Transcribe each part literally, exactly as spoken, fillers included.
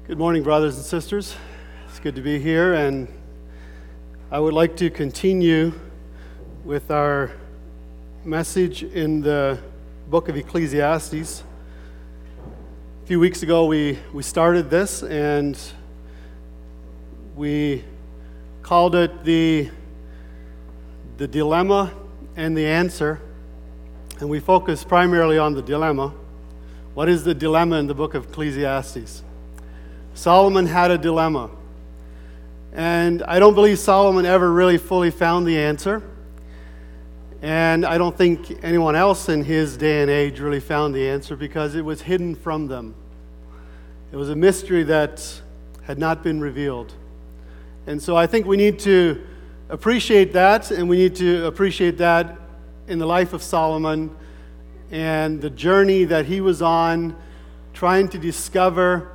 Good morning, brothers and sisters. It's good to be here, and I would like to continue with our message in the book of Ecclesiastes. A few weeks ago, we, we started this, and we called it the, the dilemma and the answer, and we focused primarily on the dilemma. What is the dilemma in the book of Ecclesiastes? Solomon had a dilemma, and I don't believe Solomon ever really fully found the answer, and I don't think anyone else in his day and age really found the answer because it was hidden from them. It was a mystery that had not been revealed. And so I think we need to appreciate that, and we need to appreciate that in the life of Solomon and the journey that he was on, trying to discover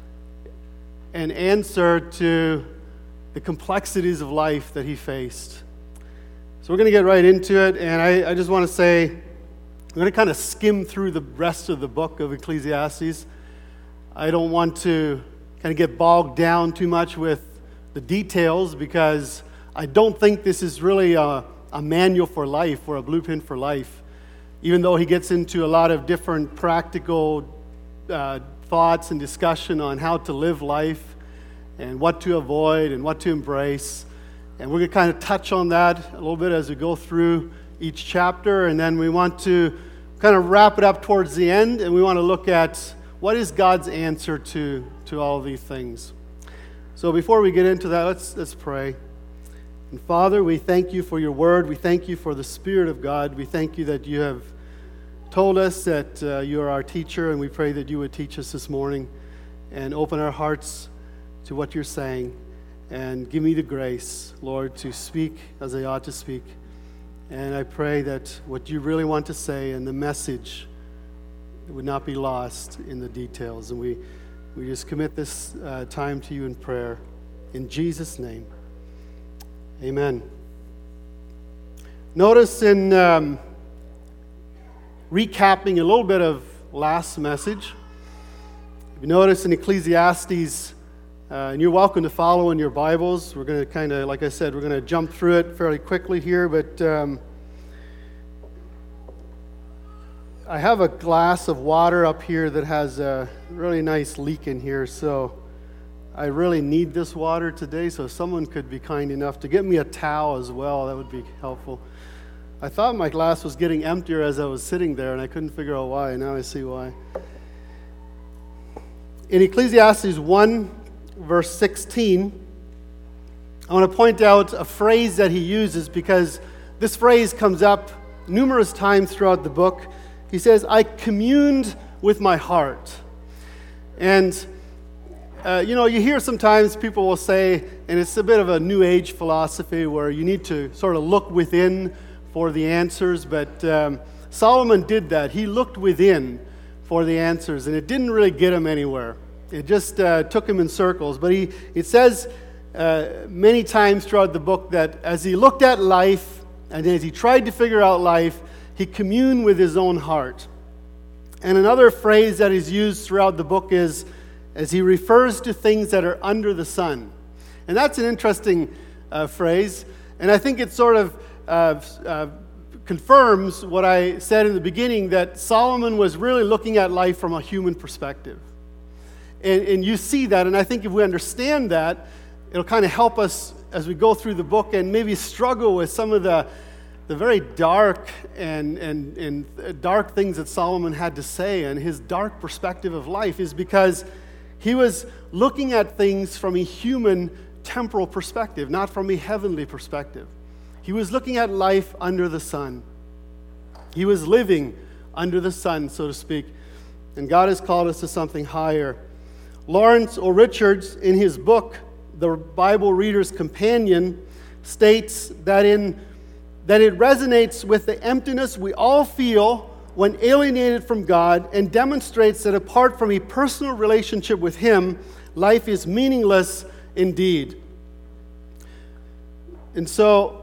an answer to the complexities of life that he faced. So we're going to get right into it, and I, I just want to say, I'm going to kind of skim through the rest of the book of Ecclesiastes. I don't want to kind of get bogged down too much with the details because I don't think this is really a, a manual for life or a blueprint for life, even though he gets into a lot of different practical uh, thoughts and discussion on how to live life and what to avoid and what to embrace. And we're going to kind of touch on that a little bit as we go through each chapter. And then we want to kind of wrap it up towards the end, and we want to look at what is God's answer to, to all of these things. So before we get into that, let's, let's pray. And Father, we thank you for your word. We thank you for the Spirit of God. We thank you that you have told us that uh, you are our teacher, and we pray that you would teach us this morning and open our hearts to what you're saying. And give me the grace, Lord, to speak as I ought to speak. And I pray that what you really want to say and the message would not be lost in the details. And we, we just commit this uh, time to you in prayer. In Jesus' name, amen. Notice in um, recapping a little bit of last message, you notice in Ecclesiastes, uh, and you're welcome to follow in your Bibles. We're going to kind of, like I said, we're going to jump through it fairly quickly here, but um, I have a glass of water up here that has a really nice leak in here, so I really need this water today, so if someone could be kind enough to get me a towel as well, that would be helpful. I thought my glass was getting emptier as I was sitting there, and I couldn't figure out why. Now I see why. In Ecclesiastes one, verse sixteen, I want to point out a phrase that he uses because this phrase comes up numerous times throughout the book. He says, I communed with my heart. And, uh, you know, you hear sometimes people will say, and it's a bit of a New Age philosophy where you need to sort of look within for the answers, but um, Solomon did that. He looked within for the answers, and it didn't really get him anywhere. It just uh, took him in circles. But he, it says uh, many times throughout the book that as he looked at life, and as he tried to figure out life, he communed with his own heart. And another phrase that is used throughout the book is, as he refers to things that are under the sun. And that's an interesting uh, phrase, and I think it sort of Uh, uh, confirms what I said in the beginning, that Solomon was really looking at life from a human perspective. And, and you see that, and I think if we understand that, it'll kind of help us as we go through the book and maybe struggle with some of the, the very dark and, and, and dark things that Solomon had to say, and his dark perspective of life is because he was looking at things from a human temporal perspective, not from a heavenly perspective. He was looking at life under the sun. He was living under the sun, so to speak. And God has called us to something higher. Lawrence O. Richards, in his book, The Bible Reader's Companion, states that, in, that it resonates with the emptiness we all feel when alienated from God, and demonstrates that apart from a personal relationship with Him, life is meaningless indeed. And so,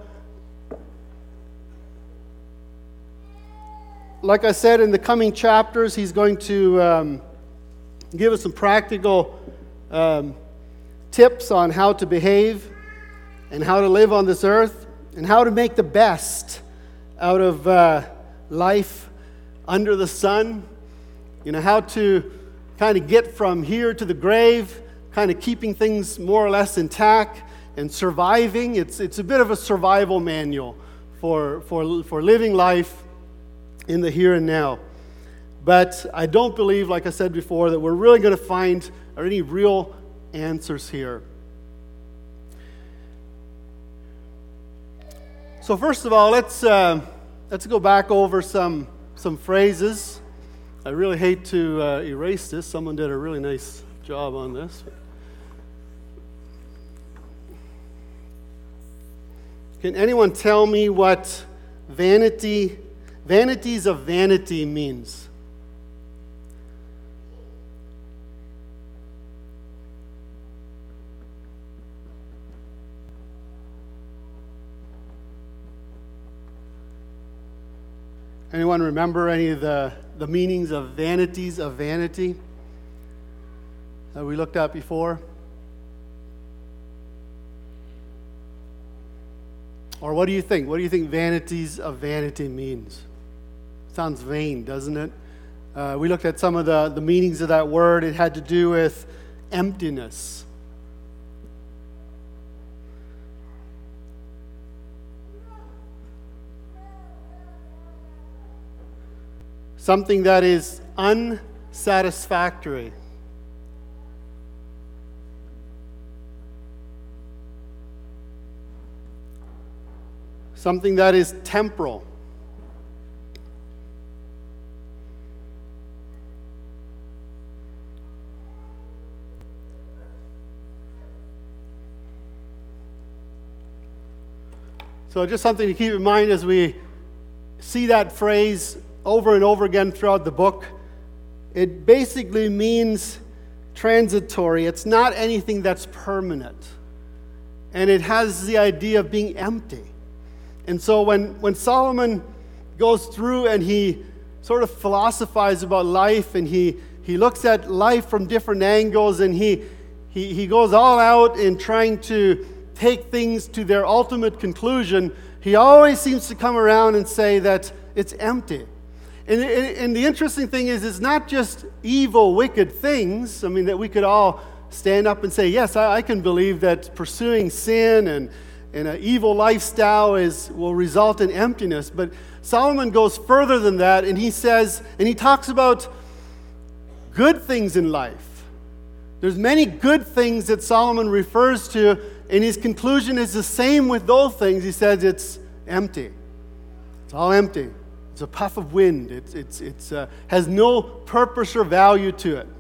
like I said, in the coming chapters, he's going to um, give us some practical um, tips on how to behave and how to live on this earth and how to make the best out of uh, life under the sun. You know, how to kind of get from here to the grave, kind of keeping things more or less intact and surviving. It's it's a bit of a survival manual for for for living life in the here and now. But I don't believe, like I said before, that we're really going to find any real answers here. So first of all, let's uh, let's go back over some some phrases. I really hate to uh, erase this. Someone did a really nice job on this. Can anyone tell me what vanity, vanities of vanity means? Anyone remember any of the, the meanings of vanities of vanity that we looked at before? Or what do you think? What do you think vanities of vanity means? Sounds vain, doesn't it? Uh, we looked at some of the, the meanings of that word. It had to do with emptiness. Something that is unsatisfactory. Something that is temporal. So just something to keep in mind as we see that phrase over and over again throughout the book. It basically means transitory. It's not anything that's permanent. And it has the idea of being empty. And so when, when Solomon goes through and he sort of philosophizes about life and he, he looks at life from different angles and he, he, he goes all out in trying to take things to their ultimate conclusion, he always seems to come around and say that it's empty. And, and the interesting thing is, it's not just evil, wicked things. I mean, that we could all stand up and say, yes, I, I can believe that pursuing sin and, and an evil lifestyle is will result in emptiness. But Solomon goes further than that, and he says, and he talks about good things in life. There's many good things that Solomon refers to, and his conclusion is the same with those things. He says it's empty. It's all empty. It's a puff of wind. It's it's it's uh, has no purpose or value to it.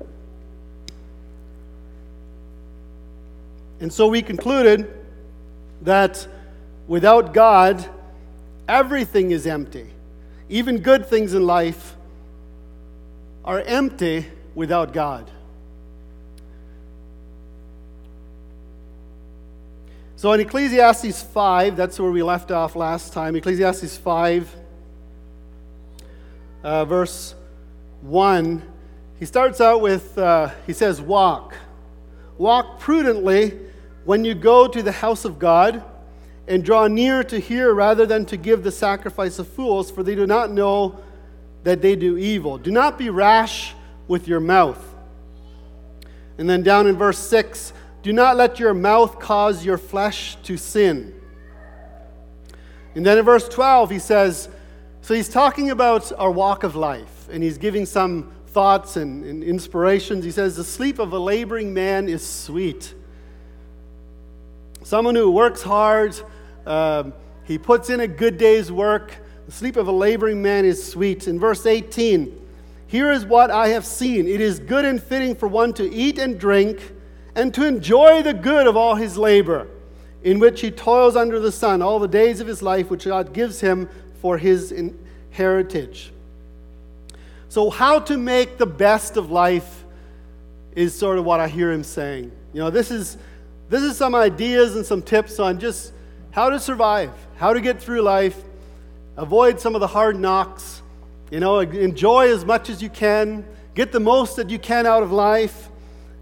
And so we concluded that without God, everything is empty. Even good things in life are empty without God. So in Ecclesiastes five, that's where we left off last time. Ecclesiastes five. Uh, verse one, he starts out with, uh, he says, walk. Walk prudently when you go to the house of God, and draw near to hear rather than to give the sacrifice of fools, for they do not know that they do evil. Do not be rash with your mouth. And then down in verse six, do not let your mouth cause your flesh to sin. And then in verse twelve, he says, so he's talking about our walk of life, and he's giving some thoughts and, and inspirations. He says, the sleep of a laboring man is sweet. Someone who works hard, uh, he puts in a good day's work. The sleep of a laboring man is sweet. In verse eighteen, here is what I have seen. It is good and fitting for one to eat and drink, and to enjoy the good of all his labor, in which he toils under the sun all the days of his life, which God gives him for his heritage. So how to make the best of life is sort of what I hear him saying. You know, this is this is some ideas and some tips on just how to survive, how to get through life, avoid some of the hard knocks, you know, enjoy as much as you can, get the most that you can out of life,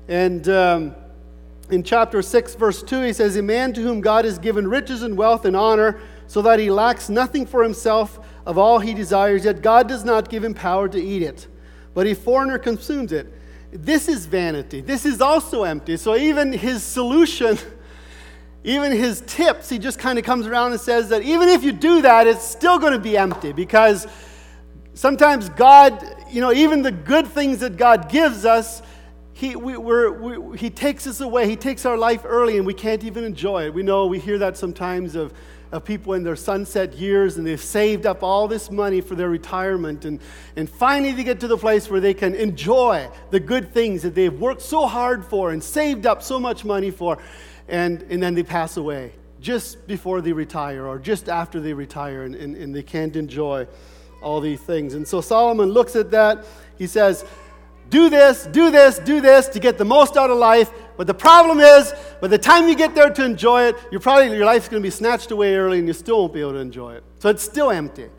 And um, in chapter six, verse two, he says, "A man to whom God has given riches and wealth and honor, so that he lacks nothing for himself of all he desires, yet God does not give him power to eat it, but a foreigner consumes it. This is vanity. This is also empty." So even his solution, even his tips, he just kind of comes around and says that even if you do that, it's still going to be empty, because sometimes God, you know, even the good things that God gives us, He we, we're, we, he takes us away. He takes our life early, and we can't even enjoy it. We know, we hear that sometimes of, of people in their sunset years, and they've saved up all this money for their retirement, and, and finally they get to the place where they can enjoy the good things that they've worked so hard for and saved up so much money for, and, and then they pass away just before they retire or just after they retire, and, and, and they can't enjoy all these things. And so Solomon looks at that. He says, do this, do this, do this to get the most out of life. But the problem is, by the time you get there to enjoy it, you're probably, your life's going to be snatched away early, and you still won't be able to enjoy it. So it's still empty.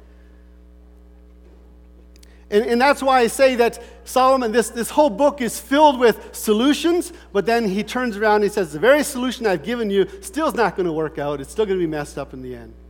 And, and that's why I say that Solomon, this, this whole book is filled with solutions, but then he turns around and he says, the very solution I've given you still is not going to work out. It's still going to be messed up in the end.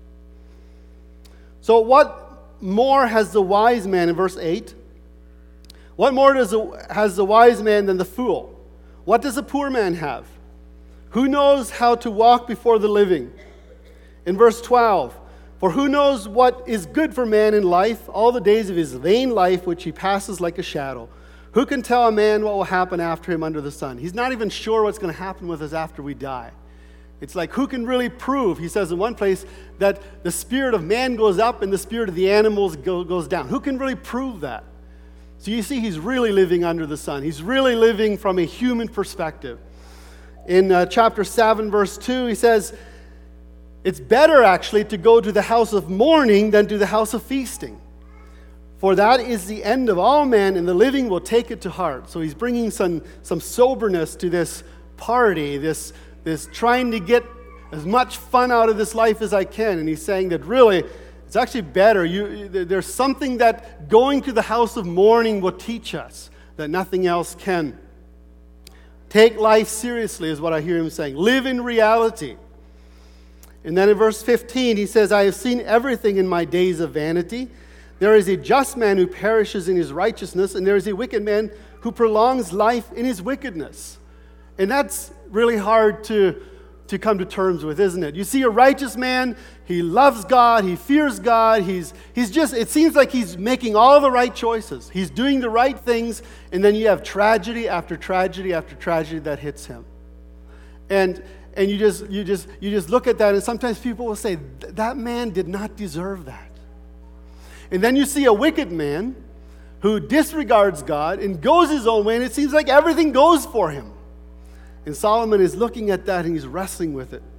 So what more has the wise man, in verse eight, what more does the, has the wise man than the fool? What does the poor man have? Who knows how to walk before the living? In verse twelve, for who knows what is good for man in life, all the days of his vain life, which he passes like a shadow? Who can tell a man what will happen after him under the sun? He's not even sure what's going to happen with us after we die. It's like, who can really prove? He says in one place that the spirit of man goes up and the spirit of the animals go, goes down. Who can really prove that? So you see, he's really living under the sun. He's really living from a human perspective. In uh, chapter seven, verse two, he says, it's better actually to go to the house of mourning than to the house of feasting. For that is the end of all men, and the living will take it to heart. So he's bringing some, some soberness to this party, this, this trying to get as much fun out of this life as I can. And he's saying that really, it's actually better. You, there's something that going to the house of mourning will teach us that nothing else can. Take life seriously is what I hear him saying. Live in reality. And then in verse fifteen, he says, I have seen everything in my days of vanity. There is a just man who perishes in his righteousness, and there is a wicked man who prolongs life in his wickedness. And that's really hard to, to come to terms with, isn't it? You see a righteous man, he loves God, he fears God, he's, he's just, it seems like he's making all the right choices. He's doing the right things, and then you have tragedy after tragedy after tragedy that hits him. And and you just you just you just look at that, and sometimes people will say, that man did not deserve that. And then you see a wicked man who disregards God and goes his own way, and it seems like everything goes for him. And Solomon is looking at that, and he's wrestling with it.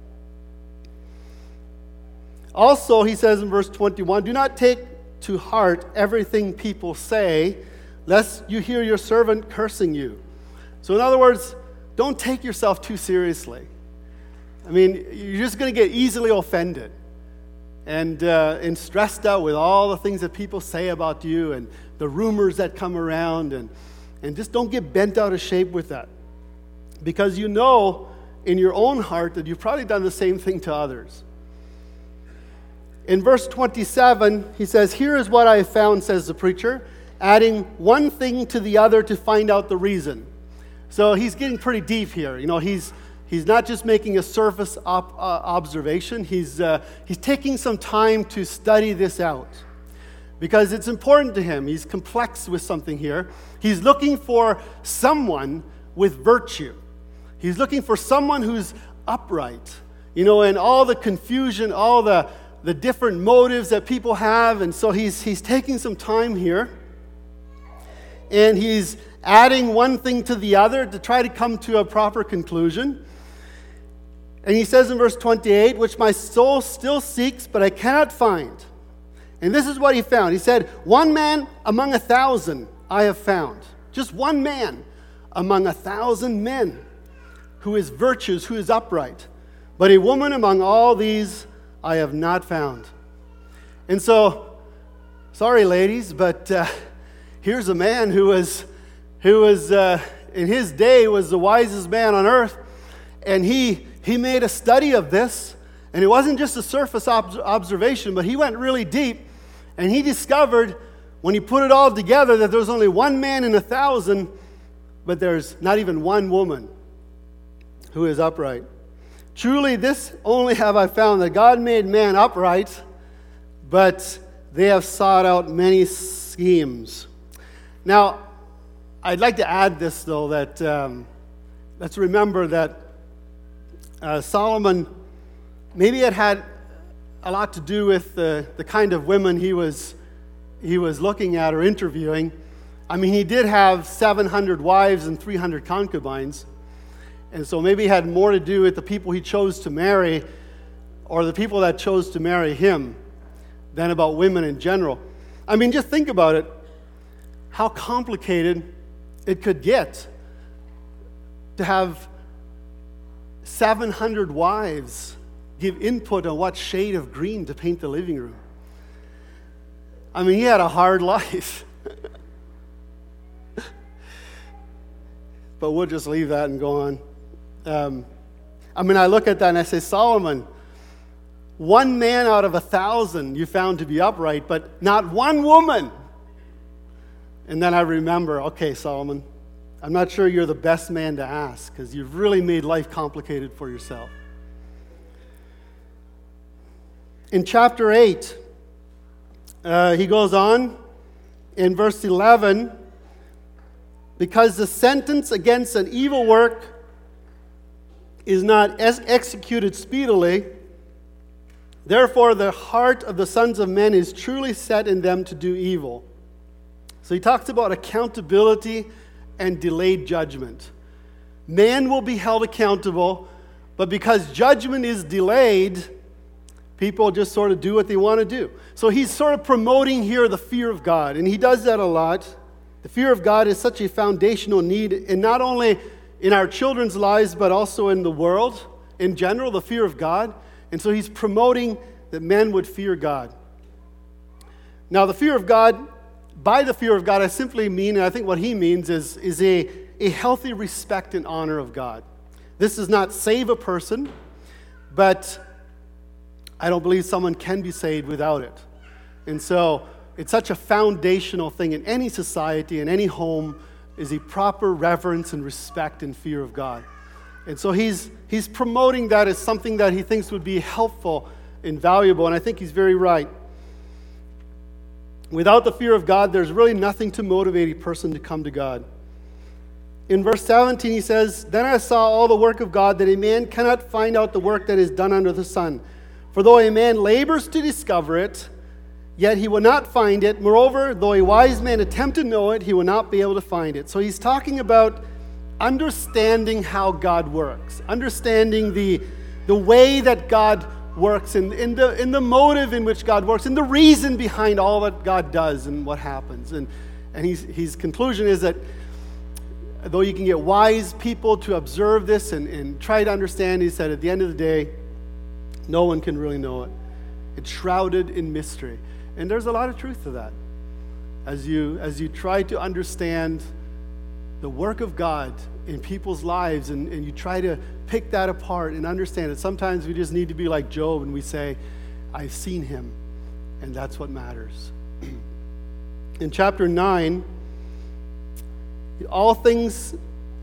Also, he says in verse twenty-one, do not take to heart everything people say, lest you hear your servant cursing you. So in other words, don't take yourself too seriously. I mean, you're just going to get easily offended and uh, and stressed out with all the things that people say about you and the rumors that come around, and, and just don't get bent out of shape with that. Because you know in your own heart that you've probably done the same thing to others. In verse twenty-seven, he says, here is what I have found, says the preacher, adding one thing to the other to find out the reason. So he's getting pretty deep here. You know, he's he's not just making a surface op, uh, observation. He's uh, he's taking some time to study this out, because it's important to him. He's complex with something here. He's looking for someone with virtue. He's looking for someone who's upright. You know, and all the confusion, all the the different motives that people have, and so he's he's taking some time here, and he's adding one thing to the other to try to come to a proper conclusion. And he says in verse twenty-eight, which my soul still seeks, but I cannot find. And this is what he found. He said, one man among a thousand I have found. Just one man among a thousand men who is virtuous, who is upright. But a woman among all these I have not found. And so, sorry ladies, but uh, here's a man who was, who was uh, in his day was the wisest man on earth, and he he made a study of this, and it wasn't just a surface ob- observation, but he went really deep, and he discovered, when he put it all together, that there was only one man in a thousand, but there's not even one woman who is upright. Truly, this only have I found, that God made man upright, but they have sought out many schemes. Now, I'd like to add this, though, that um, let's remember that uh, Solomon, maybe it had a lot to do with the, the kind of women he was he was looking at or interviewing. I mean, he did have seven hundred wives and three hundred concubines, and so maybe it had more to do with the people he chose to marry or the people that chose to marry him than about women in general. I mean, just think about it, how complicated it could get to have seven hundred wives give input on what shade of green to paint the living room. I mean, he had a hard life. But we'll just leave that and go on. Um, I mean, I look at that and I say, Solomon, one man out of a thousand you found to be upright, but not one woman. And then I remember, okay, Solomon, I'm not sure you're the best man to ask, because you've really made life complicated for yourself. In chapter eight, uh, he goes on in verse eleven, because the sentence against an evil work is not ex- executed speedily, therefore the heart of the sons of men is truly set in them to do evil. So he talks about accountability and delayed judgment. Man will be held accountable, but because judgment is delayed, people just sort of do what they want to do. So he's sort of promoting here the fear of God, and he does that a lot. The fear of God is such a foundational need, and not only in our children's lives, but also in the world in general, the fear of God. And so he's promoting that men would fear God. Now, the fear of God, by the fear of God, I simply mean, and I think what he means is, is a, a healthy respect and honor of God. This does not save a person, but I don't believe someone can be saved without it. And so it's such a foundational thing in any society, in any home, is a proper reverence and respect and fear of God. And so he's he's promoting that as something that he thinks would be helpful and valuable, and I think he's very right. Without the fear of God, there's really nothing to motivate a person to come to God. In verse seventeen, he says, Then I saw all the work of God, that a man cannot find out the work that is done under the sun. For though a man labors to discover it, yet he will not find it. Moreover, though a wise man attempt to know it, he will not be able to find it. So he's talking about understanding how God works, understanding the, the way that God works, and in the, in the motive in which God works, and the reason behind all that God does and what happens. And, and he's, his conclusion is that though you can get wise people to observe this and, and try to understand, he said, at the end of the day, no one can really know it. It's shrouded in mystery. And there's a lot of truth to that. As you, as you try to understand the work of God in people's lives, and, and you try to pick that apart and understand it, sometimes we just need to be like Job and we say, I've seen him, and that's what matters. In chapter nine, all things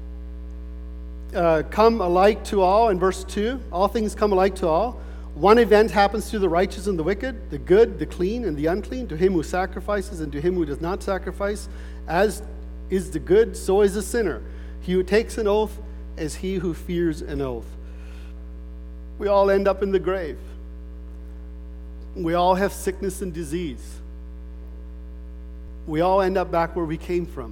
uh, come alike to all. In verse two, all things come alike to all. One event happens to the righteous and the wicked, the good, the clean, and the unclean, to him who sacrifices and to him who does not sacrifice. As is the good, so is the sinner. He who takes an oath as he who fears an oath. We all end up in the grave. We all have sickness and disease. We all end up back where we came from.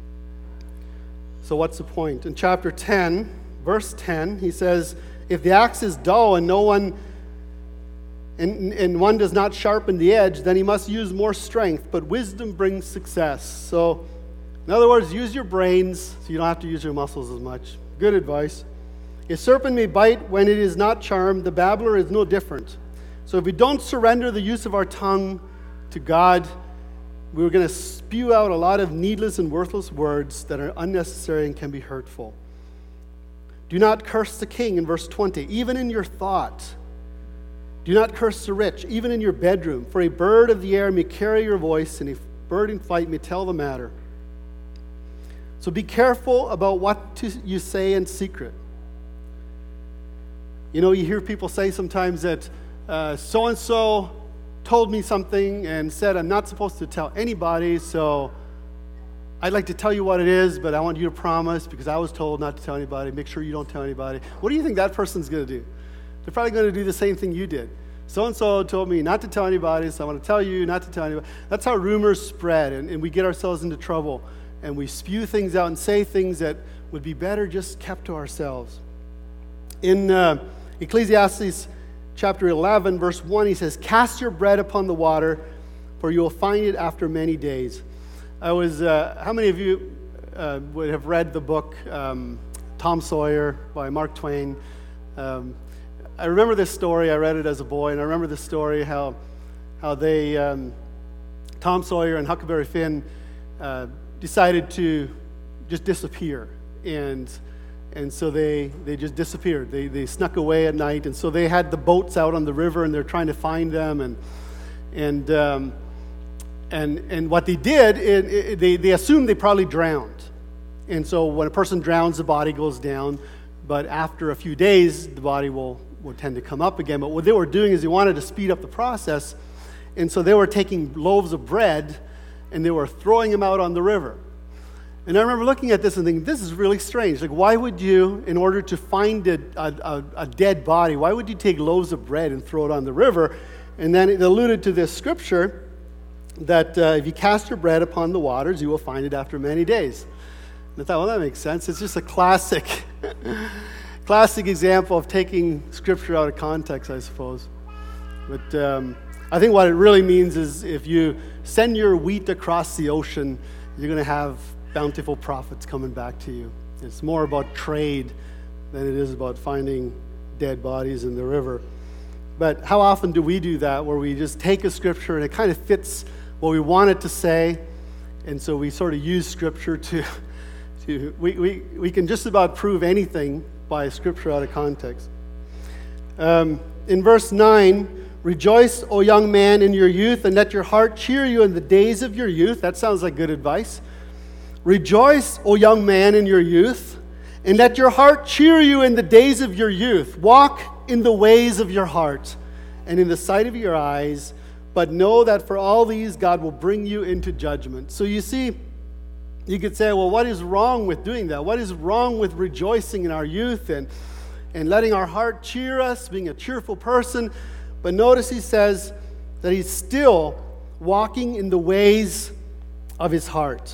So what's the point? In chapter ten, verse ten, he says, if the axe is dull and no one And, and one does not sharpen the edge, then he must use more strength, but wisdom brings success. So, in other words, use your brains so you don't have to use your muscles as much. Good advice. A serpent may bite when it is not charmed. The babbler is no different. So if we don't surrender the use of our tongue to God, then we will be destroyed. And so, in chapter ten, verse ten, he says, if the axe is dull and no one sharpen the edge, then he must use more strength, but wisdom brings success. So, in other words, use your brains so you don't have to use your muscles as much. Good advice. A serpent may bite when it is not charmed. The babbler is no different. we're going to spew out a lot of needless and worthless words that are unnecessary and can be hurtful. Do not curse the king in verse twenty, even in your thought. Do not curse the rich, even in your bedroom, for a bird of the air may carry your voice, and a bird in flight may tell the matter. So be careful about what to, you say in secret. You know, you hear people say sometimes that uh, so-and-so told me something and said I'm not supposed to tell anybody, so I'd like to tell you what it is, but I want you to promise, because I was told not to tell anybody. Make sure you don't tell anybody. What do you think that person's going to do? They're probably going to do the same thing you did. So-and-so told me not to tell anybody, so I want to tell you not to tell anybody. That's how rumors spread, and, and we get ourselves into trouble, and we spew things out and say things that would be better just kept to ourselves. In uh, Ecclesiastes chapter eleven, verse one, he says, "Cast your bread upon the water, for you will find it after many days." I was, uh, how many of you uh, would have read the book um, Tom Sawyer by Mark Twain? Um, I remember this story. I read it as a boy, and I remember this story how how they, um, Tom Sawyer and Huckleberry Finn, uh, decided to just disappear, and and so they they just disappeared. They they snuck away at night, and so they had the boats out on the river, and they're trying to find them, and and um, and and what they did, it, it, they they assumed they probably drowned, and so when a person drowns, the body goes down, but after a few days, the body will will tend to come up again. But what they were doing is they wanted to speed up the process, and so they were taking loaves of bread and they were throwing them out on the river. And I remember looking at this and thinking, this is really strange. Like, why would you, in order to find a, a, a dead body, why would you take loaves of bread and throw it on the river? And then it alluded to this scripture that uh, if you cast your bread upon the waters, you will find it after many days. And I thought, well, that makes sense. It's just a classic Classic example of taking scripture out of context, I suppose. But um, I think what it really means is if you send your wheat across the ocean, you're going to have bountiful profits coming back to you. It's more about trade than it is about finding dead bodies in the river. But how often do we do that, where we just take a scripture and it kind of fits what we want it to say, and so we sort of use scripture to, to we, we, we can just about prove anything by scripture out of context. Um, in verse nine, "Rejoice, O young man, in your youth, and let your heart cheer you in the days of your youth." That sounds like good advice. "Rejoice, O young man, in your youth, and let your heart cheer you in the days of your youth. Walk in the ways of your heart, and in the sight of your eyes, but know that for all these God will bring you into judgment." So you see, you could say, well, what is wrong with doing that? What is wrong with rejoicing in our youth and, and letting our heart cheer us, being a cheerful person? But notice he says that he's still walking in the ways of his heart.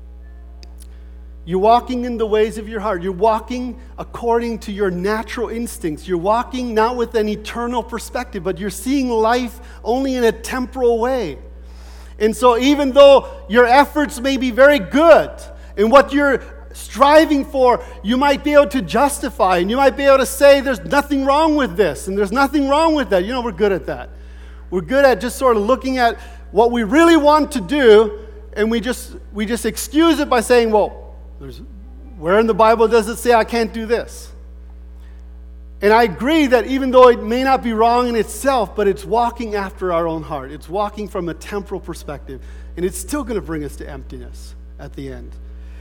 You're walking in the ways of your heart. You're walking according to your natural instincts. You're walking not with an eternal perspective, but you're seeing life only in a temporal way. And so even though your efforts may be very good, and what you're striving for, you might be able to justify, and you might be able to say there's nothing wrong with this, and there's nothing wrong with that. You know, we're good at that. We're good at just sort of looking at what we really want to do, and we just we just excuse it by saying, well, there's, where in the Bible does it say I can't do this? And I agree that even though it may not be wrong in itself, but it's walking after our own heart. It's walking from a temporal perspective. And it's still going to bring us to emptiness at the end.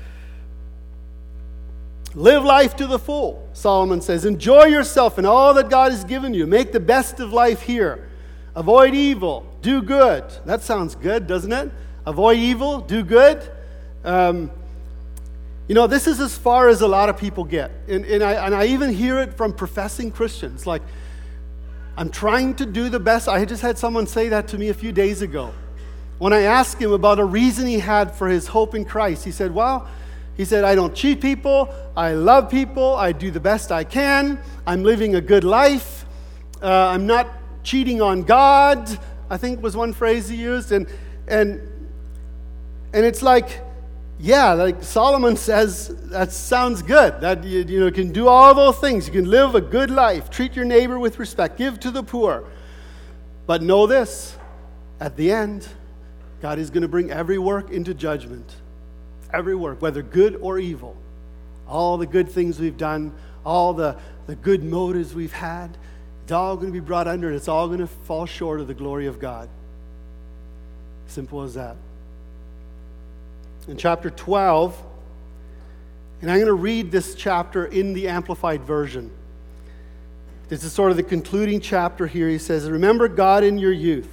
Live life to the full, Solomon says. Enjoy yourself in all that God has given you. Make the best of life here. Avoid evil. Do good. That sounds good, doesn't it? Avoid evil. Do good. Um, You know, this is as far as a lot of people get. And, and, I, and I even hear it from professing Christians. Like, I'm trying to do the best. I just had someone say that to me a few days ago. When I asked him about a reason he had for his hope in Christ, he said, well, he said, I don't cheat people. I love people. I do the best I can. I'm living a good life. Uh, I'm not cheating on God, I think was one phrase he used. And, and, and it's like, yeah, like Solomon says, that sounds good. That you, you know, can do all those things. You can live a good life, treat your neighbor with respect, give to the poor. But know this, at the end, God is going to bring every work into judgment. Every work, whether good or evil. All the good things we've done, all the, the good motives we've had, it's all going to be brought under, and it's all going to fall short of the glory of God. Simple as that. In chapter twelve, and I'm going to read this chapter in the Amplified Version. This is sort of the concluding chapter here. He says, remember God in your youth.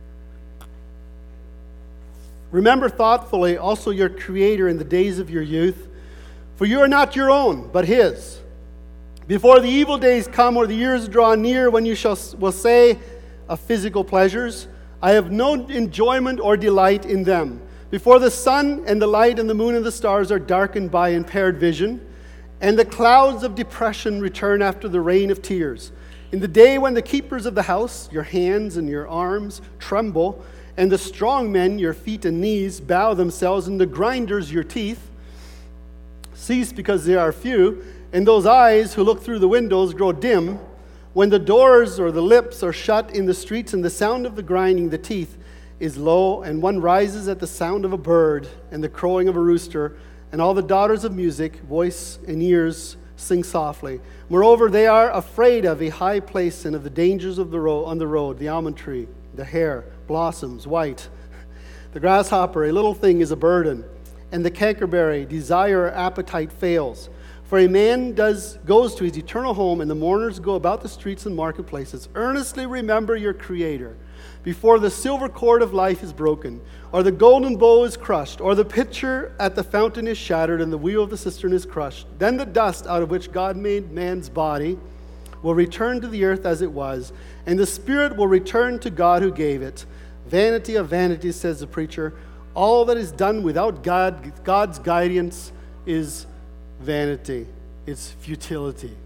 Remember thoughtfully also your Creator in the days of your youth, for you are not your own, but His. Before the evil days come or the years draw near when you shall will say of physical pleasures, I have no enjoyment or delight in them. Before the sun and the light and the moon and the stars are darkened by impaired vision, and the clouds of depression return after the rain of tears. In the day when the keepers of the house, your hands and your arms, tremble, and the strong men, your feet and knees, bow themselves, and the grinders, your teeth, cease because they are few, and those eyes who look through the windows grow dim, when the doors or the lips are shut in the streets, and the sound of the grinding, the teeth, is low, and one rises at the sound of a bird and the crowing of a rooster, and all the daughters of music, voice and ears, sing softly. Moreover, they are afraid of a high place and of the dangers of the road on the road, the almond tree, the hare, blossoms, white. The grasshopper, a little thing, is a burden, and the cankerberry, desire or appetite fails. For a man does goes to his eternal home, and the mourners go about the streets and marketplaces. Earnestly remember your Creator, before the silver cord of life is broken, or the golden bowl is crushed, or the pitcher at the fountain is shattered, and the wheel of the cistern is crushed. Then the dust out of which God made man's body will return to the earth as it was, and the spirit will return to God who gave it. Vanity of vanities, says the preacher. All that is done without God, God's guidance is vanity. It's futility.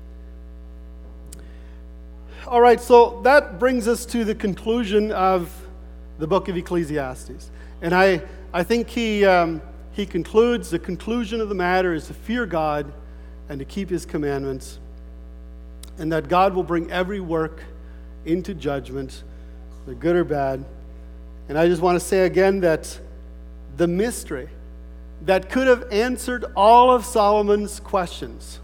All right, so that brings us to the conclusion of the book of Ecclesiastes. And I, I think he, um, he concludes, the conclusion of the matter is to fear God and to keep His commandments, and that God will bring every work into judgment, whether good or bad. And I just want to say again that the mystery that could have answered all of Solomon's questions,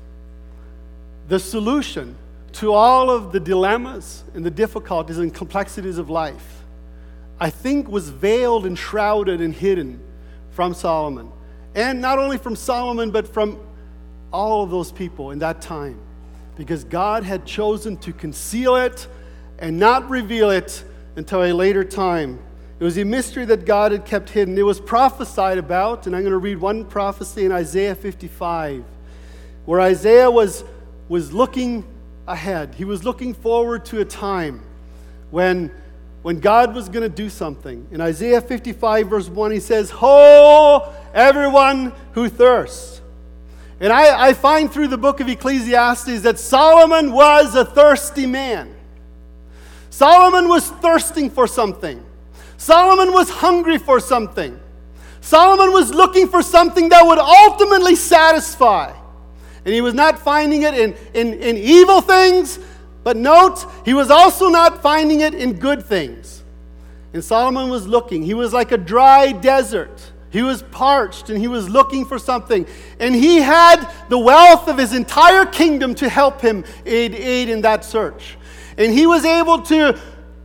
the solution to all of the dilemmas and the difficulties and complexities of life, I think was veiled and shrouded and hidden from Solomon. And not only from Solomon, but from all of those people in that time. Because God had chosen to conceal it and not reveal it until a later time. It was a mystery that God had kept hidden. It was prophesied about, and I'm going to read one prophecy in Isaiah fifty-five, where Isaiah was, was looking ahead. He was looking forward to a time when, when God was going to do something. In Isaiah fifty-five, verse one, he says, Ho, everyone who thirsts. And I, I find through the book of Ecclesiastes that Solomon was a thirsty man. Solomon was thirsting for something. Solomon was hungry for something. Solomon was looking for something that would ultimately satisfy. And he was not finding it in, in, in evil things, but note, he was also not finding it in good things. And Solomon was looking. He was like a dry desert. He was parched, and he was looking for something. And he had the wealth of his entire kingdom to help him aid, aid in that search. And he was able to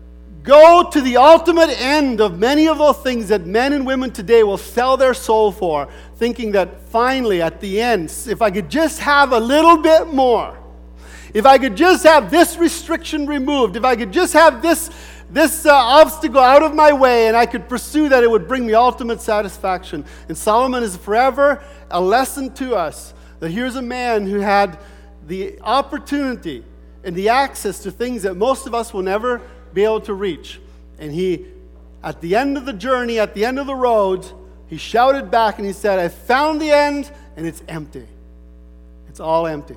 go to the ultimate end of many of those things that men and women today will sell their soul for, thinking that finally, at the end, if I could just have a little bit more, if I could just have this restriction removed, if I could just have this, this uh, obstacle out of my way, and I could pursue that, it would bring me ultimate satisfaction. And Solomon is forever a lesson to us that here's a man who had the opportunity and the access to things that most of us will never be able to reach. And he, at the end of the journey, at the end of the road, he shouted back and he said, I found the end, and it's empty. It's all empty.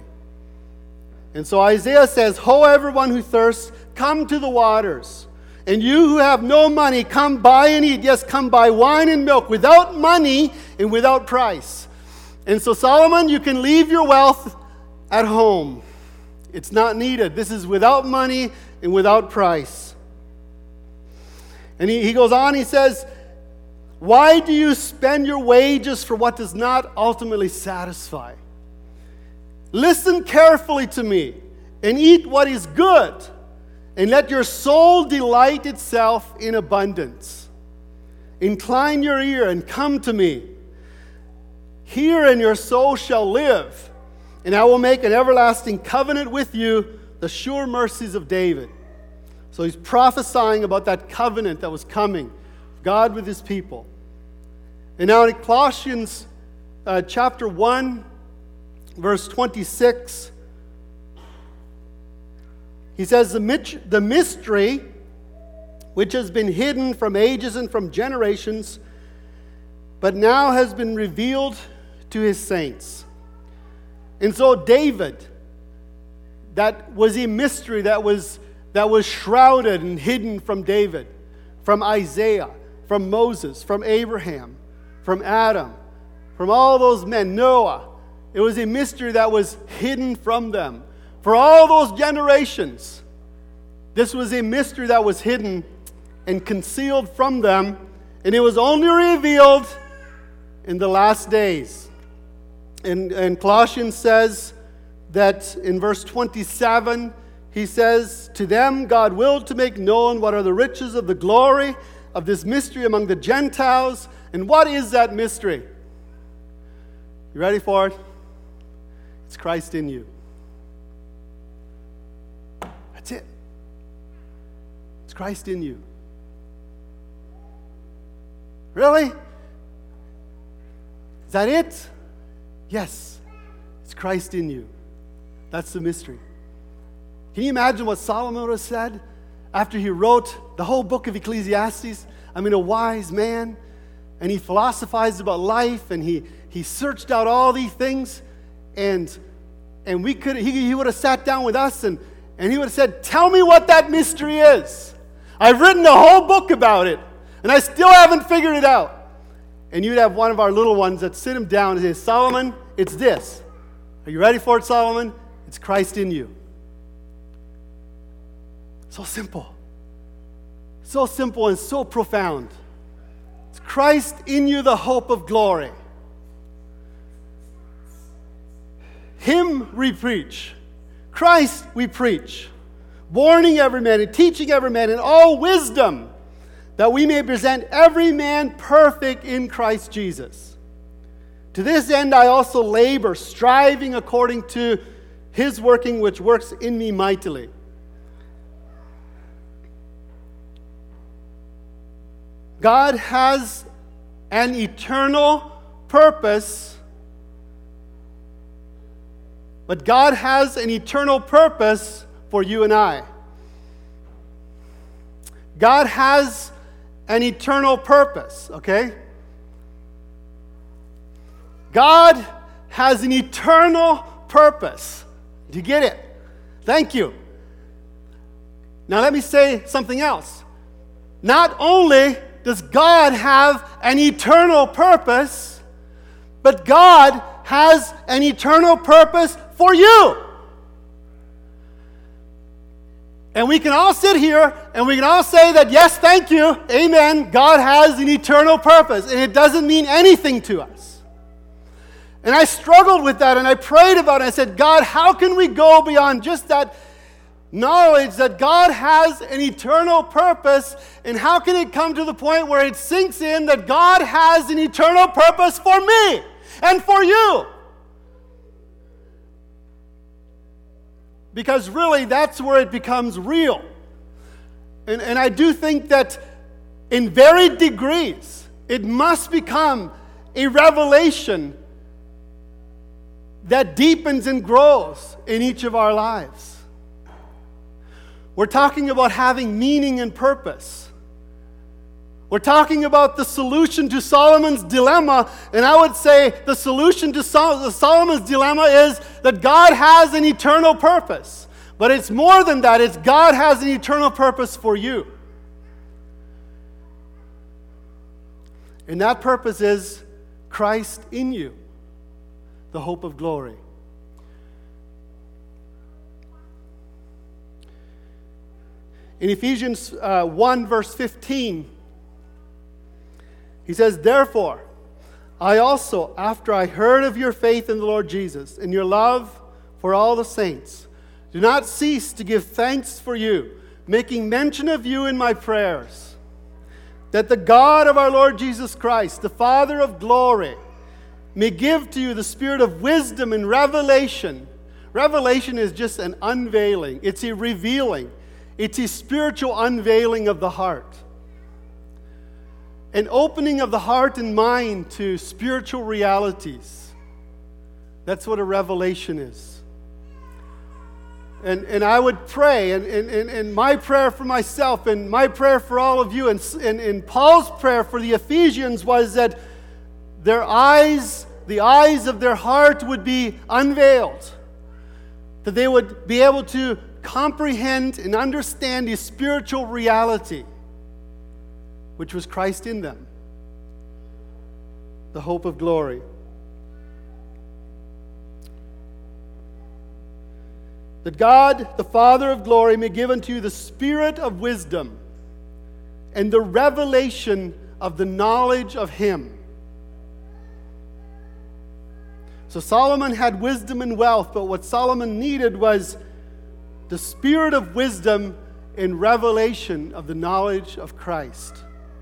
And so Isaiah says, Ho, everyone who thirsts, come to the waters. And you who have no money, come buy and eat. Yes, come buy wine and milk without money and without price. And so Solomon, you can leave your wealth at home. It's not needed. This is without money and without price. And he, he goes on, he says, Why do you spend your wages for what does not ultimately satisfy? Listen carefully to me and eat what is good, and let your soul delight itself in abundance. Incline your ear and come to me. Hear, and your soul shall live, and I will make an everlasting covenant with you, the sure mercies of David. So he's prophesying about that covenant that was coming, God with his people. And now in Colossians uh, chapter one, verse twenty-six, he says, the, mit- the mystery which has been hidden from ages and from generations, but now has been revealed to his saints. And so David, that was a mystery that was, that was shrouded and hidden from David, from Isaiah, from Moses, from Abraham, from Adam, from all those men, Noah. It was a mystery that was hidden from them. For all those generations, this was a mystery that was hidden and concealed from them, and it was only revealed in the last days. And, and Colossians says that in verse twenty-seven, he says, to them God willed to make known what are the riches of the glory of this mystery among the Gentiles. And what is that mystery? You ready for it? It's Christ in you. That's it. It's Christ in you. Really? Is that it? Yes. It's Christ in you. That's the mystery. Can you imagine what Solomon would have said after he wrote the whole book of Ecclesiastes? I mean, a wise man, and he philosophized about life, and he, he searched out all these things, and and we could he, he would have sat down with us, and, and he would have said, tell me what that mystery is. I've written a whole book about it, and I still haven't figured it out. And you'd have one of our little ones that sit him down and say, Solomon, it's this. Are you ready for it, Solomon? It's Christ in you. So simple. So simple and so profound. It's Christ in you, the hope of glory. Him we preach. Christ we preach. Warning every man and teaching every man in all wisdom, that we may present every man perfect in Christ Jesus. To this end I also labor, striving according to his working which works in me mightily. God has an eternal purpose, but God has an eternal purpose for you and I. God has an eternal purpose, okay? God has an eternal purpose. Do you get it? Thank you. Now let me say something else. Not only does God have an eternal purpose, but God has an eternal purpose for you. And we can all sit here and we can all say that, yes, thank you, amen, God has an eternal purpose. And it doesn't mean anything to us. And I struggled with that and I prayed about it. I said, God, how can we go beyond just that knowledge that God has an eternal purpose? And how can it come to the point where it sinks in that God has an eternal purpose for me and for you? Because really, that's where it becomes real. And, and I do think that in varied degrees, it must become a revelation that deepens and grows in each of our lives. We're talking about having meaning and purpose. We're talking about the solution to Solomon's dilemma, and I would say the solution to Sol- Solomon's dilemma is that God has an eternal purpose. But it's more than that. It's God has an eternal purpose for you. And that purpose is Christ in you, the hope of glory. In Ephesians uh, one, verse fifteen, He says, therefore, I also, after I heard of your faith in the Lord Jesus and your love for all the saints, do not cease to give thanks for you, making mention of you in my prayers, that the God of our Lord Jesus Christ, the Father of glory, may give to you the spirit of wisdom and revelation. Revelation is just an unveiling. It's a revealing. It's a spiritual unveiling of the heart. An opening of the heart and mind to spiritual realities. That's what a revelation is. And, and I would pray, and, and, and my prayer for myself, and my prayer for all of you, and, and, and Paul's prayer for the Ephesians was that their eyes, the eyes of their heart would be unveiled. That they would be able to comprehend and understand the spiritual reality, which was Christ in them, the hope of glory. That God, the Father of glory, may give unto you the spirit of wisdom and the revelation of the knowledge of Him. So Solomon had wisdom and wealth, but what Solomon needed was the spirit of wisdom and revelation of the knowledge of Christ.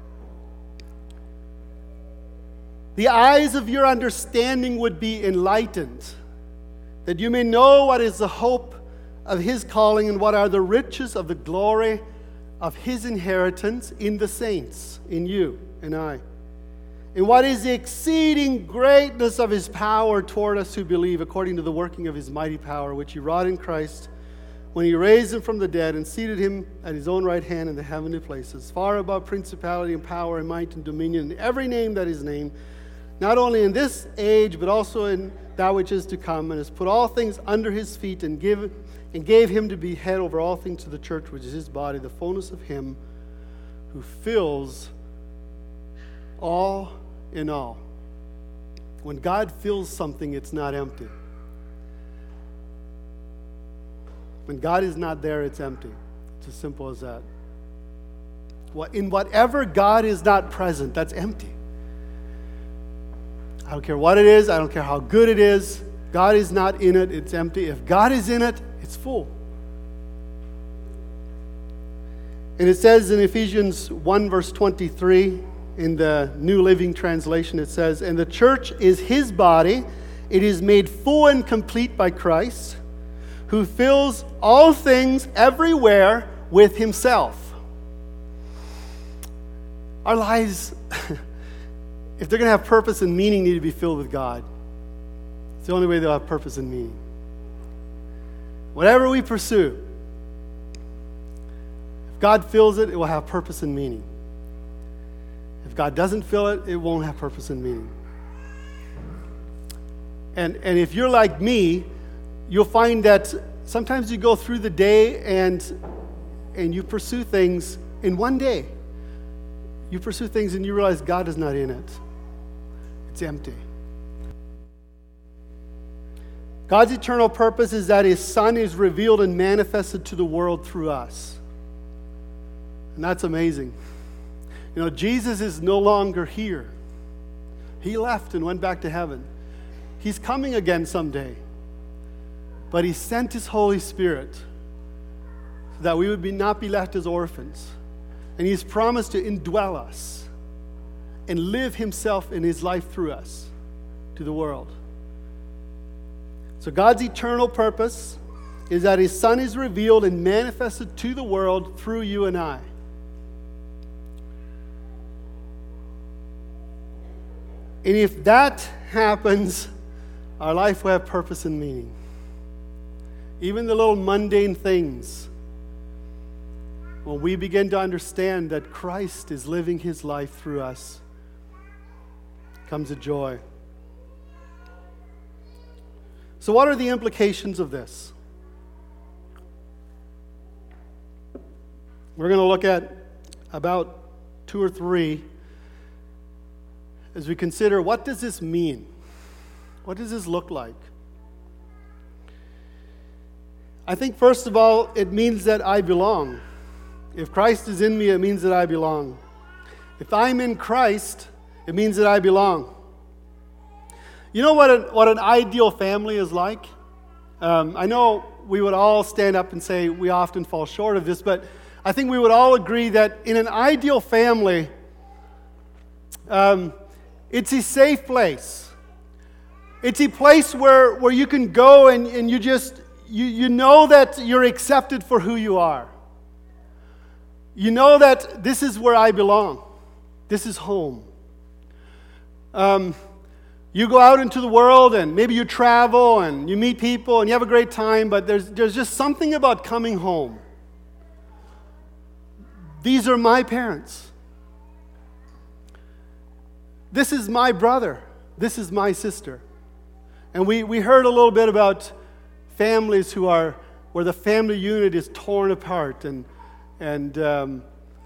The eyes of your understanding would be enlightened, that you may know what is the hope of His calling and what are the riches of the glory of His inheritance in the saints, in you and I. And what is the exceeding greatness of His power toward us who believe, according to the working of His mighty power, which He wrought in Christ, when He raised Him from the dead and seated Him at His own right hand in the heavenly places, far above principality and power and might and dominion, and every name that is named, not only in this age, but also in that which is to come, and has put all things under His feet, and give and gave Him to be head over all things to the church, which is His body, the fullness of Him who fills all in all. When God fills something, it's not empty. When God is not there, it's empty. It's as simple as that. In whatever God is not present, that's empty. I don't care what it is. I don't care how good it is. God is not in it. It's empty. If God is in it, it's full. And it says in Ephesians one verse twenty-three, in the New Living Translation, it says, and the church is His body. It is made full and complete by Christ, who fills all things everywhere with Himself. Our lives, if they're going to have purpose and meaning, need to be filled with God. It's the only way they'll have purpose and meaning. Whatever we pursue, if God fills it, it will have purpose and meaning. If God doesn't fill it, it won't have purpose and meaning. And, and if you're like me, you'll find that sometimes you go through the day and, and you pursue things in one day. You pursue things and you realize God is not in it. It's empty. God's eternal purpose is that His Son is revealed and manifested to the world through us. And that's amazing. You know, Jesus is no longer here. He left and went back to heaven. He's coming again someday. But He sent His Holy Spirit so that we would be, not be left as orphans. And He's promised to indwell us and live Himself in His life through us to the world. So God's eternal purpose is that His Son is revealed and manifested to the world through you and I. And if that happens, our life will have purpose and meaning. Even the little mundane things, when we begin to understand that Christ is living His life through us, comes a joy. So what are the implications of this? We're going to look at about two or three as we consider, what does this mean? What does this look like? I think, first of all, it means that I belong. If Christ is in me, it means that I belong. If I'm in Christ, It means that I belong. You know what an, what an ideal family is like? Um, I know we would all stand up and say we often fall short of this, but I think we would all agree that in an ideal family, um, it's a safe place. It's a place where, where you can go and, and you just, you, you know that you're accepted for who you are. You know that this is where I belong. This is home. Um, you go out into the world and maybe you travel and you meet people and you have a great time, but there's, there's just something about coming home. These are my parents. This is my brother. This is my sister. And we, we heard a little bit about families who are, where the family unit is torn apart and and um,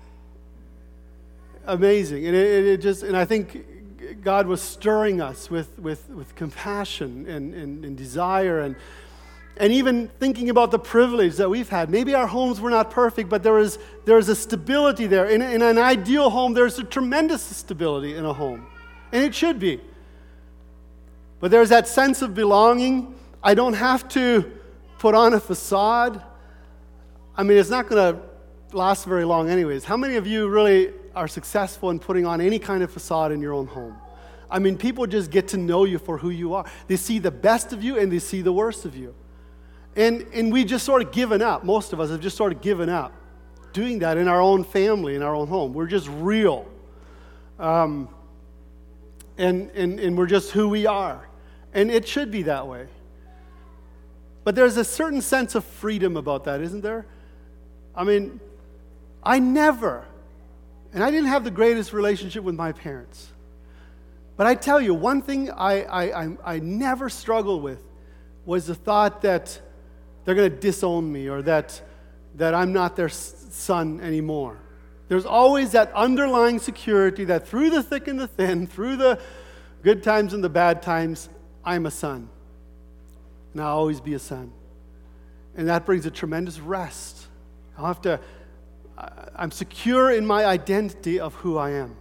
amazing. And it, it just, and I think God was stirring us with, with, with compassion and, and, and desire and and even thinking about the privilege that we've had. Maybe our homes were not perfect, but there is there is a stability there. In, in an ideal home, there's a tremendous stability in a home. And it should be. But there's that sense of belonging. I don't have to put on a facade. I mean, it's not going to last very long anyways. How many of you really are successful in putting on any kind of facade in your own home? I mean, people just get to know you for who you are. They see the best of you and they see the worst of you. And and we just sort of given up. Most of us have just sort of given up doing that in our own family, in our own home. We're just real. Um, and, and, and we're just who we are. And it should be that way. But there's a certain sense of freedom about that, isn't there? I mean, I never, and I didn't have the greatest relationship with my parents. But I tell you, one thing I, I, I, I never struggled with was the thought that they're going to disown me or that, that I'm not their son anymore. There's always that underlying security that through the thick and the thin, through the good times and the bad times, I'm a son. And I'll always be a son. And that brings a tremendous rest. I'll have to, I'm secure in my identity of who I am.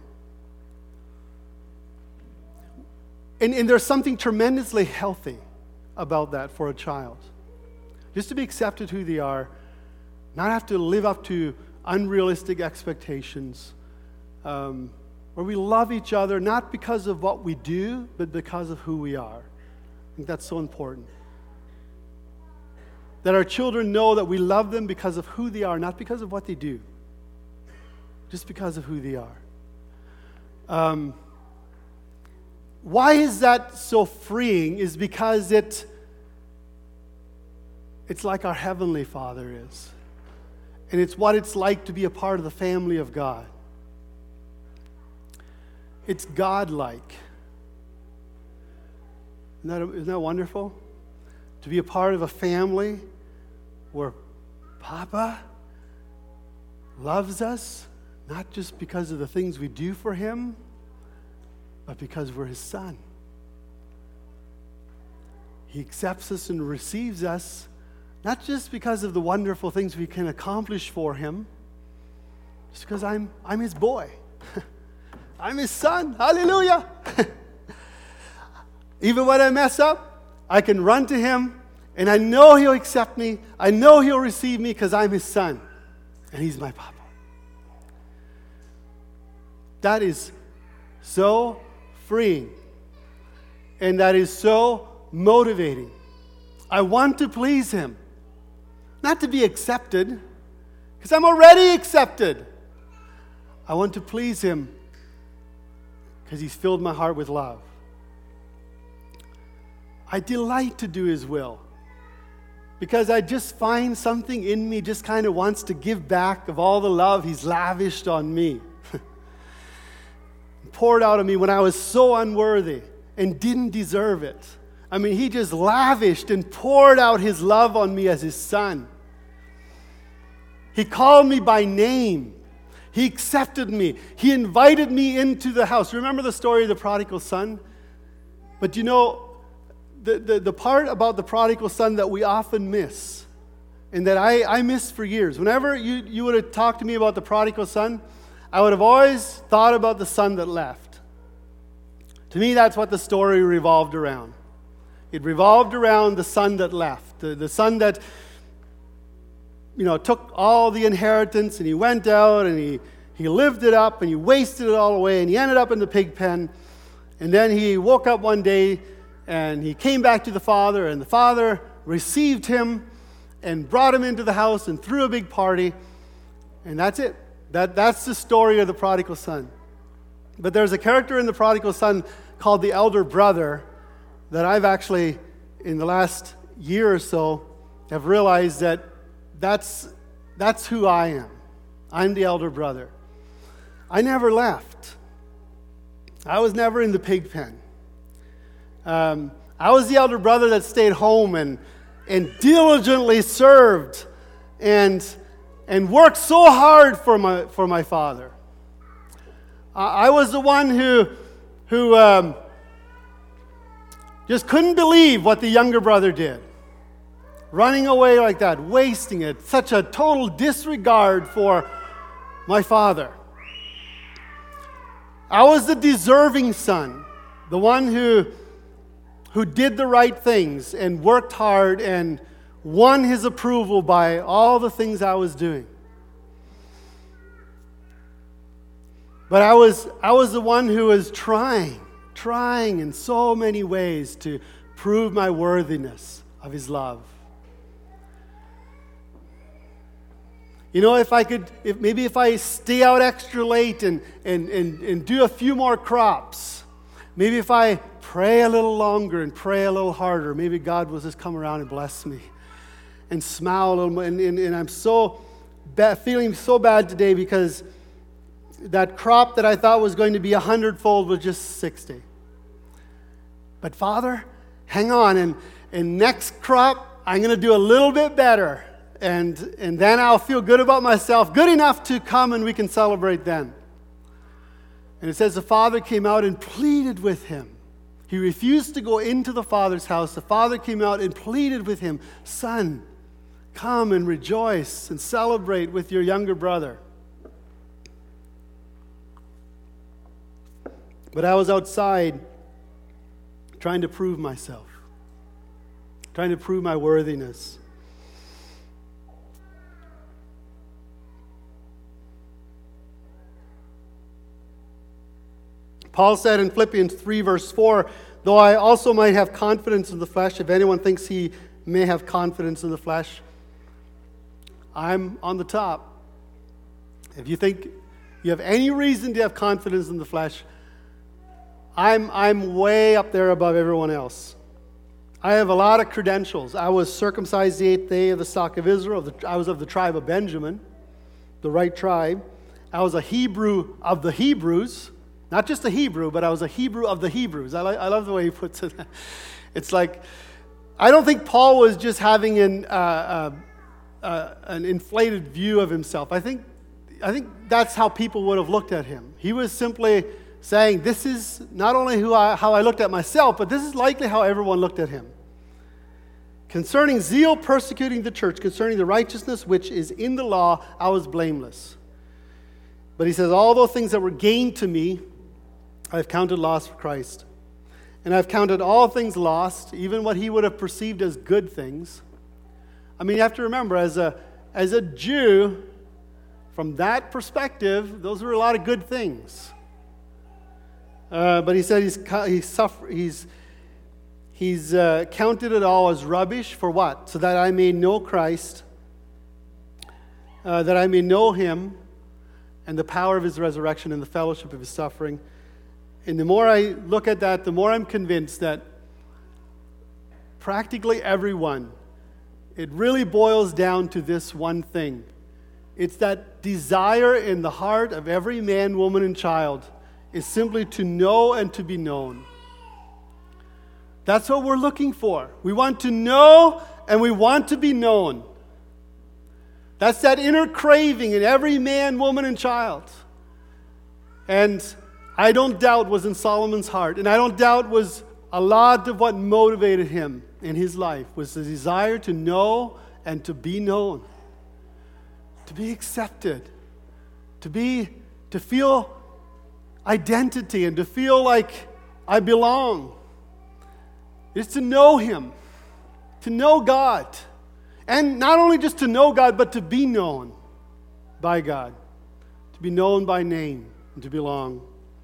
And, and there's something tremendously healthy about that for a child. Just to be accepted who they are, not have to live up to unrealistic expectations, um, where we love each other not because of what we do, but because of who we are. I think that's so important. That our children know that we love them because of who they are, not because of what they do. Just because of who they are. Um, why is that so freeing? Is because it it's like our Heavenly Father is. And it's what it's like to be a part of the family of God. It's God-like. Isn't that, isn't that wonderful? To be a part of a family where Papa loves us, not just because of the things we do for Him, but because we're His son. He accepts us and receives us, not just because of the wonderful things we can accomplish for Him, just because I'm, I'm His boy. I'm His son. Hallelujah. Even when I mess up, I can run to Him, and I know He'll accept me. I know He'll receive me because I'm His son, and He's my Papa. That is so freeing, and that is so motivating. I want to please Him, not to be accepted, because I'm already accepted. I want to please Him because He's filled my heart with love. I delight to do His will because I just find something in me just kind of wants to give back of all the love He's lavished on me. Poured out on me when I was so unworthy and didn't deserve it. I mean, He just lavished and poured out His love on me as His son. He called me by name. He accepted me. He invited me into the house. Remember the story of the prodigal son? But you know, the, the, the part about the prodigal son that we often miss, and that I, I missed for years. Whenever you, you would have talked to me about the prodigal son, I would have always thought about the son that left. To me, that's what the story revolved around. It revolved around the son that left, the, the son that, you know, took all the inheritance and he went out and he, he lived it up and he wasted it all away and he ended up in the pig pen. And then he woke up one day and he came back to the father, and the father received him and brought him into the house and threw a big party. And that's it. That, that's the story of the prodigal son. But there's a character in the prodigal son called the elder brother that I've actually, in the last year or so, have realized that that's, that's who I am. I'm the elder brother. I never left. I was never in the pig pen. Um, I was the elder brother that stayed home and, and diligently served and, and worked so hard for my, for my father. I, I was the one who, who um, just couldn't believe what the younger brother did. Running away like that, wasting it, such a total disregard for my father. I was the deserving son, the one who, who did the right things and worked hard and won his approval by all the things I was doing. But I was, I was the one who was trying, trying in so many ways to prove my worthiness of his love. You know, if I could, if maybe if I stay out extra late and, and, and, and do a few more crops, maybe if I pray a little longer and pray a little harder, maybe God will just come around and bless me and smile a little more. And, and, and I'm so bad, feeling so bad today because that crop that I thought was going to be a hundredfold was just sixty. But Father, hang on, and, and next crop, I'm going to do a little bit better. And, and then I'll feel good about myself, good enough to come and we can celebrate then. And it says the father came out and pleaded with him. He refused to go into the father's house. The father came out and pleaded with him, "Son, come and rejoice and celebrate with your younger brother." But I was outside trying to prove myself, trying to prove my worthiness. Paul said in Philippians three, verse four, "Though I also might have confidence in the flesh, if anyone thinks he may have confidence in the flesh, I'm on the top." If you think you have any reason to have confidence in the flesh, I'm, I'm way up there above everyone else. I have a lot of credentials. I was circumcised the eighth day of the stock of Israel. I was of the tribe of Benjamin, the right tribe. I was a Hebrew of the Hebrews. Not just a Hebrew, but I was a Hebrew of the Hebrews. I, like, I love the way he puts it. It's like, I don't think Paul was just having an, uh, uh, uh, an inflated view of himself. I think, I think that's how people would have looked at him. He was simply saying, this is not only who I, how I looked at myself, but this is likely how everyone looked at him. Concerning zeal persecuting the church, concerning the righteousness which is in the law, I was blameless. But he says, all those things that were gained to me, I've counted loss for Christ. And I've counted all things lost, even what he would have perceived as good things. I mean, you have to remember, as a, as a Jew, from that perspective, those were a lot of good things. Uh, but he said he's, he's, suffer, he's, he's uh, counted it all as rubbish for what? So that I may know Christ, uh, that I may know him, and the power of his resurrection and the fellowship of his suffering. And the more I look at that, the more I'm convinced that practically everyone, it really boils down to this one thing. It's that desire in the heart of every man, woman, and child is simply to know and to be known. That's what we're looking for. We want to know and we want to be known. That's that inner craving in every man, woman, and child. And I don't doubt was in Solomon's heart. And I don't doubt was a lot of what motivated him in his life was the desire to know and to be known. To be accepted. To be, to feel identity and to feel like I belong. It's to know Him, to know God. And not only just to know God, but to be known by God. To be known by name and to belong.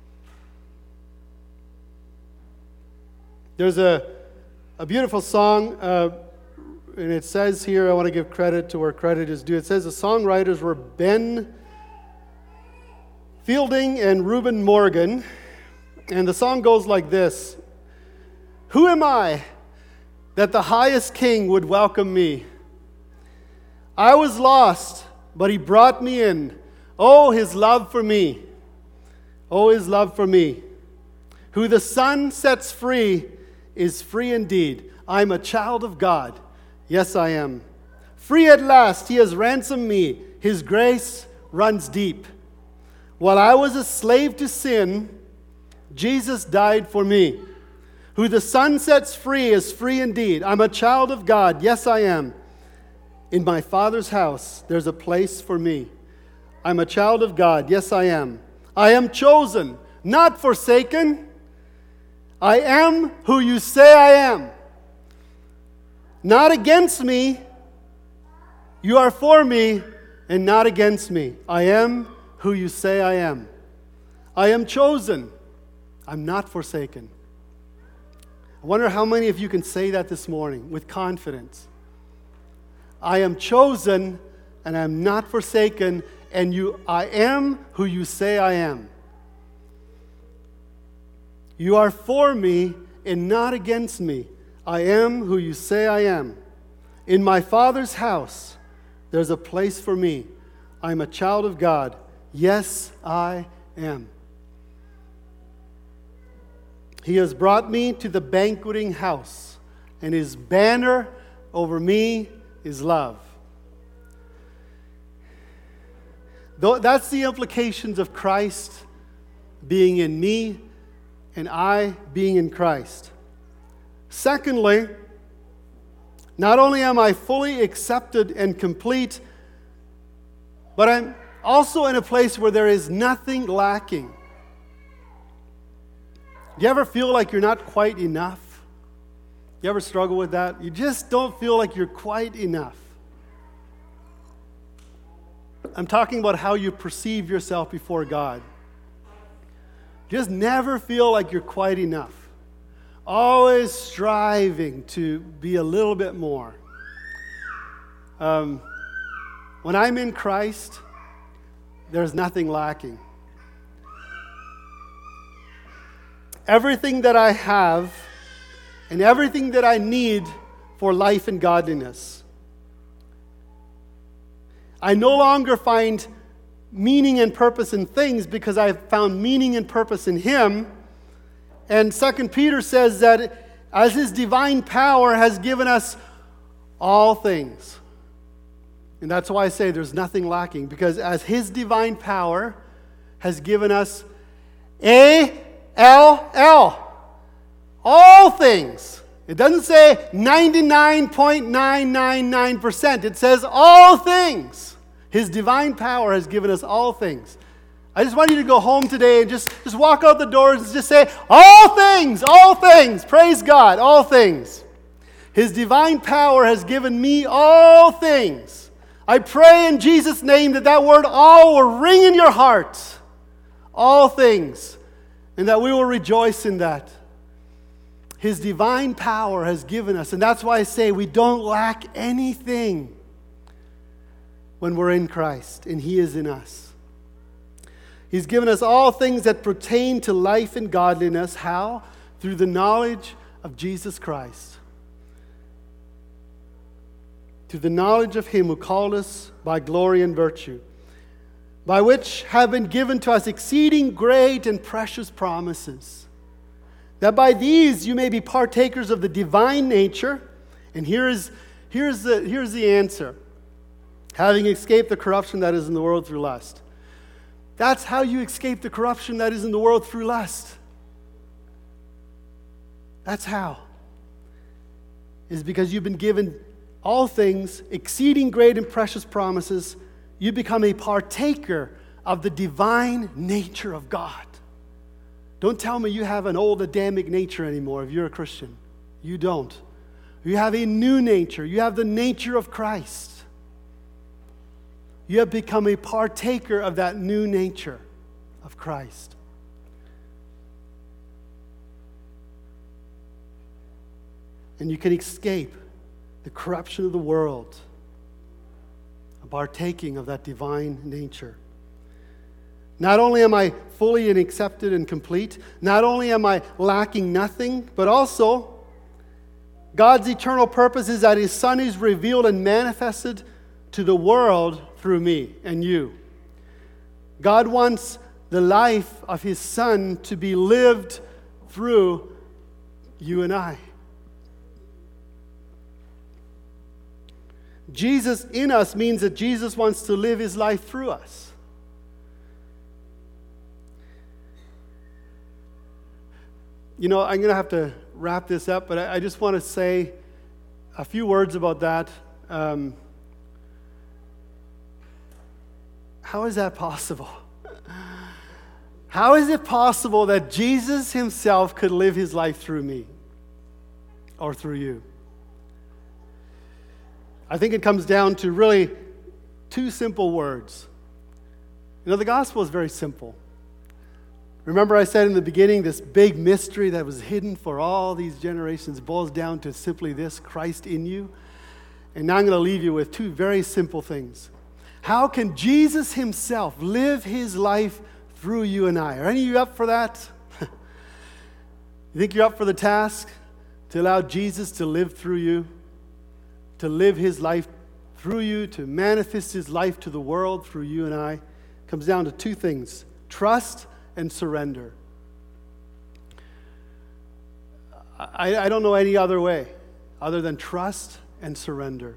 There's a, a beautiful song, uh, and it says here, I want to give credit to where credit is due. It says the songwriters were Ben Fielding and Reuben Morgan. And the song goes like this. Who am I that the highest king would welcome me? I was lost, but He brought me in. Oh, His love for me. Oh, His love for me. Who the Son sets free is free indeed. I'm a child of God. Yes, I am. Free at last, He has ransomed me. His grace runs deep. While I was a slave to sin, Jesus died for me. Who the Son sets free is free indeed. I'm a child of God. Yes, I am. In my Father's house, there's a place for me. I'm a child of God. Yes, I am. I am chosen, not forsaken. I am who you say I am. Not against me. You are for me and not against me. I am who you say I am. I am chosen. I'm not forsaken. I wonder how many of you can say that this morning with confidence. I am chosen and I'm not forsaken, and you, I am who you say I am. You are for me and not against me. I am who you say I am. In my Father's house, there's a place for me. I'm a child of God. Yes, I am. He has brought me to the banqueting house, and His banner over me is love. Though that's the implications of Christ being in me and I being in Christ. Secondly, not only am I fully accepted and complete, but I'm also in a place where there is nothing lacking. Do you ever feel like you're not quite enough? You ever struggle with that? You just don't feel like you're quite enough. I'm talking about how you perceive yourself before God. Just never feel like you're quite enough. Always striving to be a little bit more. Um, when I'm in Christ, there's nothing lacking. Everything that I have and everything that I need for life and godliness. I no longer find meaning and purpose in things because I've found meaning and purpose in Him. And Second Peter says that as His divine power has given us all things. And that's why I say there's nothing lacking, because as His divine power has given us A L L, all things. It doesn't say ninety-nine point nine nine nine percent. It says all things. His divine power has given us all things. I just want you to go home today and just, just walk out the doors and just say, all things, all things. Praise God, all things. His divine power has given me all things. I pray in Jesus' name that that word all will ring in your heart. All things. And that we will rejoice in that. His divine power has given us. And that's why I say we don't lack anything when we're in Christ and He is in us. He's given us all things that pertain to life and godliness. How? Through the knowledge of Jesus Christ. Through the knowledge of Him who called us by glory and virtue, by which have been given to us exceeding great and precious promises, that by these you may be partakers of the divine nature. And here is, here's the, here's the answer. Having escaped the corruption that is in the world through lust. That's how you escape the corruption that is in the world, through lust. That's how. Is because you've been given all things, exceeding great and precious promises. You become a partaker of the divine nature of God. Don't tell me you have an old Adamic nature anymore if you're a Christian. You don't. You have a new nature. You have the nature of Christ. You have become a partaker of that new nature of Christ. And you can escape the corruption of the world, partaking of that divine nature. Not only am I fully and accepted and complete, not only am I lacking nothing, but also God's eternal purpose is that His Son is revealed and manifested to the world through me and you. God wants the life of His Son to be lived through you and I. Jesus in us means that Jesus wants to live His life through us. You know, I'm going to have to wrap this up, but I, I just want to say a few words about that. Um, how is that possible? How is it possible that Jesus Himself could live His life through me or through you? I think it comes down to really two simple words. You know, the gospel is very simple. Remember I said in the beginning, this big mystery that was hidden for all these generations boils down to simply this: Christ in you. And now I'm going to leave you with two very simple things. How can Jesus Himself live His life through you and I? Are any of you up for that? You think you're up for the task to allow Jesus to live through you? To live His life through you, to manifest His life to the world through you and I? It comes down to two things: trust and surrender. I, I don't know any other way other than trust and surrender.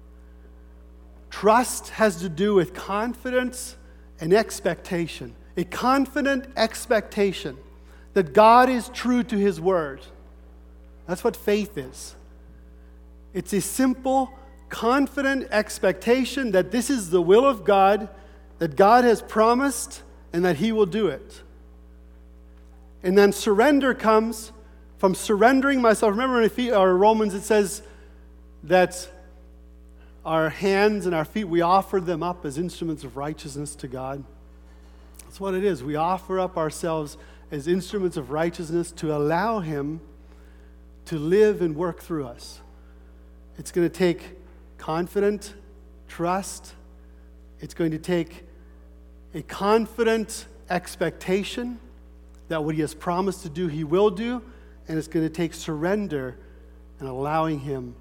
Trust has to do with confidence and expectation. A confident expectation that God is true to His word. That's what faith is. It's a simple, confident expectation that this is the will of God, that God has promised, and that He will do it. And then surrender comes from surrendering myself. Remember in Ephesians, or Romans it says that our hands and our feet, we offer them up as instruments of righteousness to God. That's what it is. We offer up ourselves as instruments of righteousness to allow Him to live and work through us. It's going to take confident trust. It's going to take a confident expectation that what He has promised to do, He will do. And it's going to take surrender and allowing Him,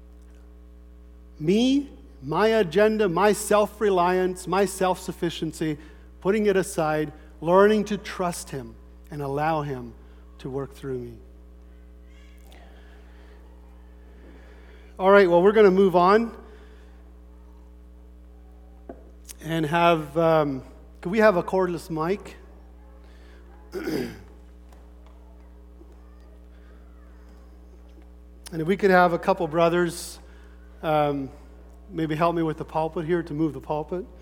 me, my agenda, my self-reliance, my self-sufficiency, putting it aside, learning to trust Him and allow Him to work through me. All right, well, we're going to move on and have, um, could we have a cordless mic? And if we could have a couple brothers um, maybe help me with the pulpit here to move the pulpit.